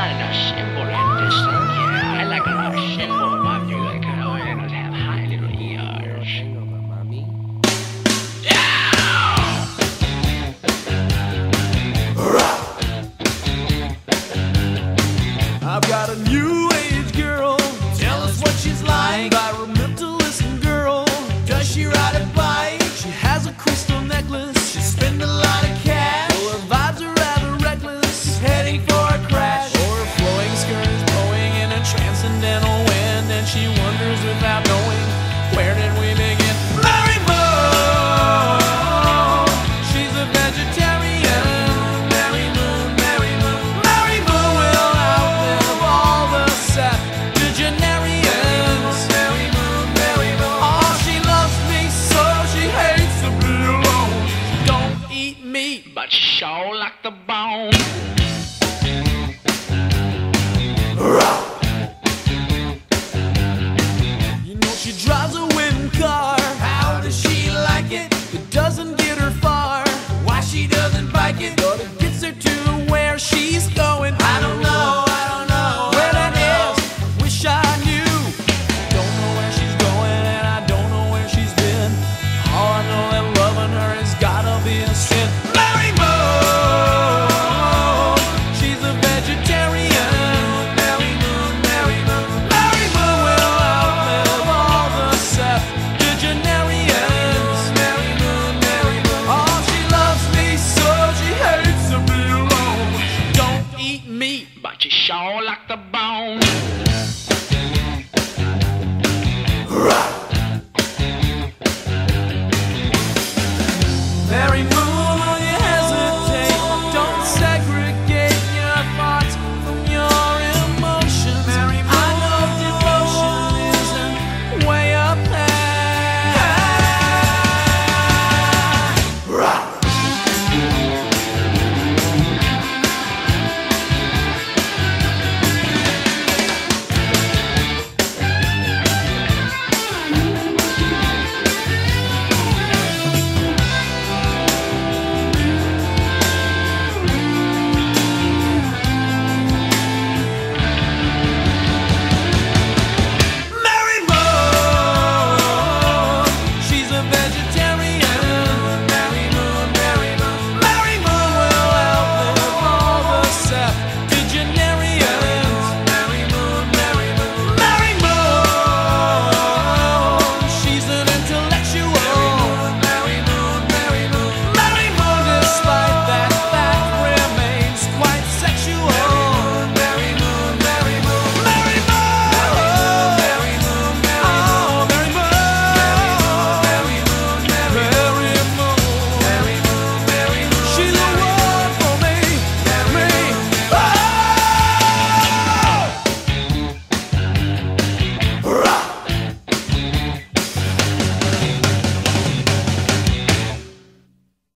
not simple and distant. Yeah, I like a lot of simple about music. You know, and it have high little ears. I've got a new age girl. Tell us what she's like. Environmentalist girl. Does she ride a bike? She has a crystal necklace. She spends a lot of cash. Well, her vibes are rather reckless. She's heading for a crash. Or her flowing skirt is blowing in a transcendental wind, and she wonders without knowing, where did we begin? Mary Moon. She's a vegetarian. Mary Moon, Mary Moon. Mary Moon will outlive all the septuagenarians. Mary Moon, Mary Moon. Oh, she loves me so she hates to be alone. She don't eat meat, But she sure like the bone. you know she drives a wooden car. How does she like it? It doesn't get her far. Why she doesn't bike it, but it gets her to where she's going. I don't know, I don't know where that is. I wish I knew. Don't know where she's going, and I don't know where she's been. All I know that loving her has gotta be a sin. Mary Moon, she's a vegetarian. Mary Moon, Mary Moon. Mary Moon will outlive all the septuagenarians. Mary Moon, Mary Moon. Oh, she loves me so she hates to be alone. She don't eat meat, But she sure like the bone.